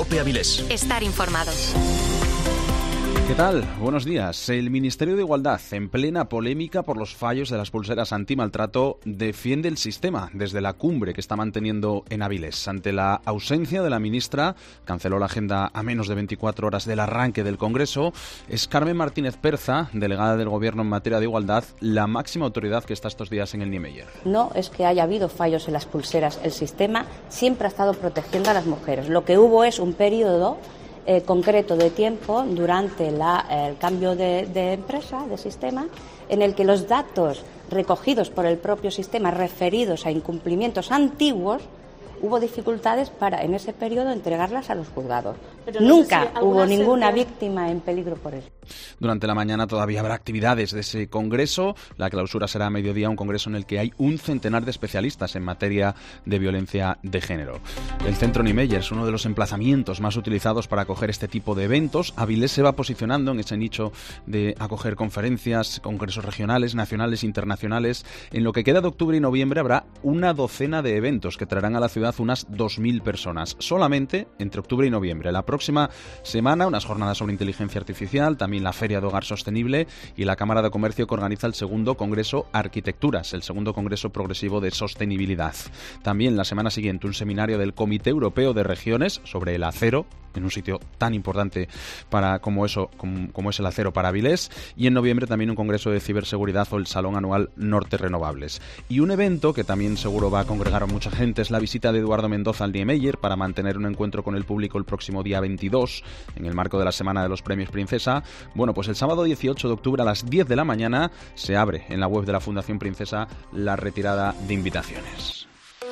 COPE Avilés. Estar informado. ¿Qué tal? Buenos días. El Ministerio de Igualdad, en plena polémica por los fallos de las pulseras antimaltrato, defiende el sistema desde la cumbre que está manteniendo en Avilés. Ante la ausencia de la ministra, canceló la agenda a menos de 24 horas del arranque del Congreso. Es Carmen Martínez Perza, delegada del Gobierno en materia de igualdad, la máxima autoridad que está estos días en el Niemeyer. No es que haya habido fallos en las pulseras. El sistema siempre ha estado protegiendo a las mujeres. Lo que hubo es un periodo concreto de tiempo durante el cambio de empresa, de sistema, en el que los datos recogidos por el propio sistema referidos a incumplimientos antiguos, hubo dificultades para en ese periodo entregarlas a los juzgados. Pero nunca hubo ninguna víctima en peligro por eso. Durante la mañana todavía habrá actividades de ese congreso. La clausura será a mediodía, un congreso en el que hay un centenar de especialistas en materia de violencia de género. El Centro Niemeyer es uno de los emplazamientos más utilizados para acoger este tipo de eventos. Avilés se va posicionando en ese nicho de acoger conferencias, congresos regionales, nacionales, internacionales. En lo que queda de octubre y noviembre habrá una docena de eventos que traerán a la ciudad unas 2.000 personas, solamente entre octubre y noviembre. La próxima semana, unas jornadas sobre inteligencia artificial, también la Feria de Hogar Sostenible y la Cámara de Comercio que organiza el segundo Congreso Arquitecturas, el segundo Congreso Progresivo de Sostenibilidad. También la semana siguiente un seminario del Comité Europeo de Regiones sobre el acero, en un sitio tan importante como es el acero para Avilés, y en noviembre también un congreso de ciberseguridad o el Salón Anual Norte Renovables. Y un evento que también seguro va a congregar a mucha gente es la visita de Eduardo Mendoza al Niemeyer para mantener un encuentro con el público el próximo día 22, en el marco de la Semana de los Premios Princesa. Bueno, pues el sábado 18 de octubre a las 10 de la mañana se abre en la web de la Fundación Princesa la retirada de invitaciones.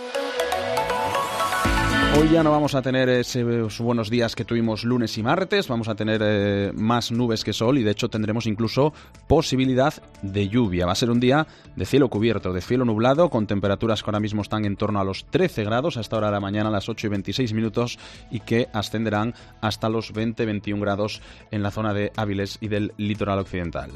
Hoy ya no vamos a tener esos buenos días que tuvimos lunes y martes, vamos a tener más nubes que sol y de hecho tendremos incluso posibilidad de lluvia. Va a ser un día de cielo cubierto, de cielo nublado, con temperaturas que ahora mismo están en torno a los 13 grados a esta hora de la mañana, a las 8 y 26 minutos, y que ascenderán hasta los 20-21 grados en la zona de Avilés y del litoral occidental.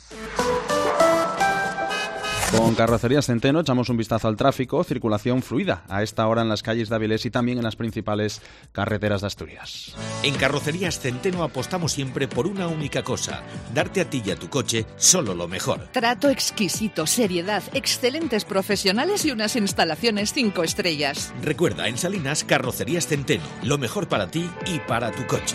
Con Carrocerías Centeno echamos un vistazo al tráfico, circulación fluida a esta hora en las calles de Avilés y también en las principales carreteras de Asturias. En Carrocerías Centeno apostamos siempre por una única cosa: darte a ti y a tu coche solo lo mejor. Trato exquisito, seriedad, excelentes profesionales y unas instalaciones 5 estrellas. Recuerda, en Salinas, Carrocerías Centeno, lo mejor para ti y para tu coche.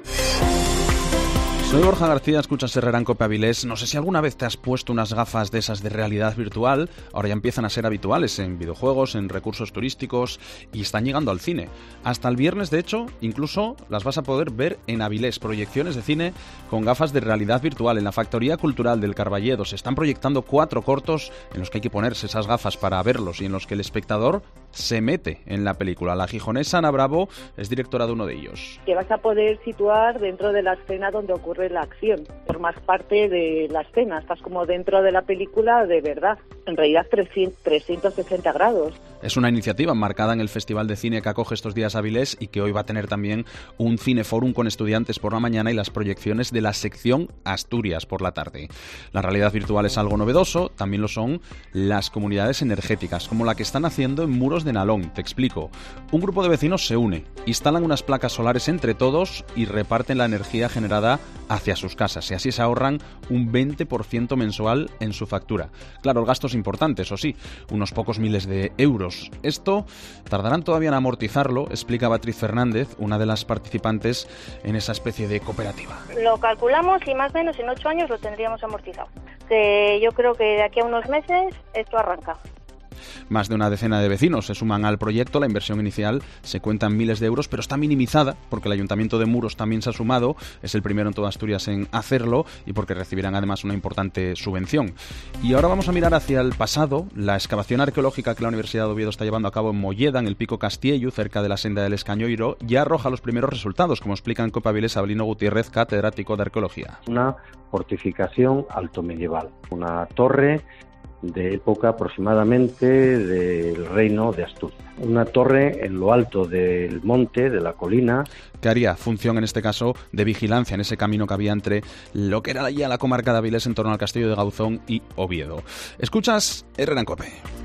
Soy Borja García, escuchas Herrera en COPE Avilés. No sé si alguna vez te has puesto unas gafas de esas de realidad virtual. Ahora ya empiezan a ser habituales en videojuegos, en recursos turísticos y están llegando al cine. Hasta el viernes, de hecho, incluso las vas a poder ver en Avilés. Proyecciones de cine con gafas de realidad virtual. En la Factoría Cultural del Carballedo se están proyectando 4 cortos en los que hay que ponerse esas gafas para verlos y en los que el espectador se mete en la película. La gijonesa Ana Bravo es directora de uno de ellos. Que vas a poder situar dentro de la escena donde ocurre la acción. Formas parte de la escena, estás como dentro de la película de verdad. En realidad 360 grados. Es una iniciativa marcada en el Festival de Cine que acoge estos días Avilés y que hoy va a tener también un cineforum con estudiantes por la mañana y las proyecciones de la sección Asturias por la tarde. La realidad virtual es algo novedoso, también lo son las comunidades energéticas, como la que están haciendo en Muros de Nalón. Te explico. Un grupo de vecinos se une, instalan unas placas solares entre todos y reparten la energía generada hacia sus casas, y así se ahorran un 20% mensual en su factura. Claro, el gasto es importante, eso sí, unos pocos miles de euros. Esto tardarán todavía en amortizarlo, explica Beatriz Fernández, una de las participantes en esa especie de cooperativa. Lo calculamos y más o menos en 8 años lo tendríamos amortizado. Yo creo que de aquí a unos meses esto arranca. Más de una decena de vecinos se suman al proyecto. La inversión inicial se cuenta en miles de euros, pero está minimizada porque el Ayuntamiento de Muros también se ha sumado. Es el primero en toda Asturias en hacerlo y porque recibirán además una importante subvención. Y ahora vamos a mirar hacia el pasado. La excavación arqueológica que la Universidad de Oviedo está llevando a cabo en Molleda, en el Pico Castiello, cerca de la senda del Escañoiro, ya arroja los primeros resultados, como explica en COPE Avilés Abelino Gutiérrez, catedrático de arqueología. Una fortificación altomedieval, una torre de época aproximadamente del Reino de Asturias. Una torre en lo alto del monte, de la colina, que haría función en este caso de vigilancia en ese camino que había entre lo que era ya la comarca de Avilés en torno al castillo de Gauzón y Oviedo. Escuchas Herrera en COPE.